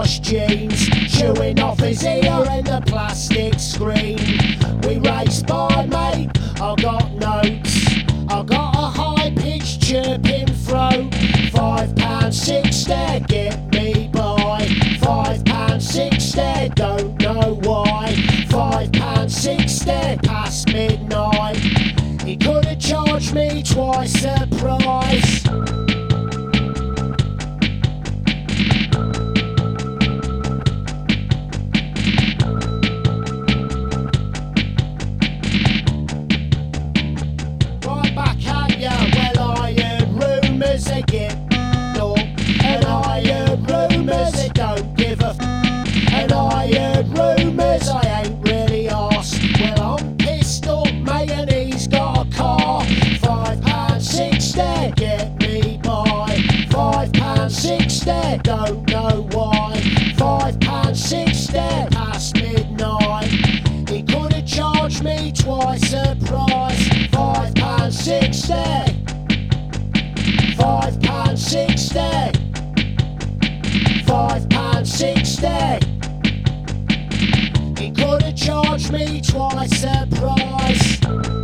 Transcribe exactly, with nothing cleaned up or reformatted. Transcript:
wash jeans, chewing off his ear in the plastic screen. We raced by, mate, I got notes, I got a high-pitched chirping throat. Five pound sixty, get me by. Five pound sixty, don't know why. Five pound sixty, past midnight. He could have charged me twice the price. Right back at ya, well I heard rumours they get no, and I heard rumours they don't give a f, and I heard rumours I ain't really asked. Well I'm pissed up, mate, and he's got a car. Five pound sixty, get me by. Five pound sixty, don't know why. Five pound sixty, past midnight. He could have charged me twice the price. Five pound sixty. Five pound sixty. Five pound sixty. He could have charged me twice the price.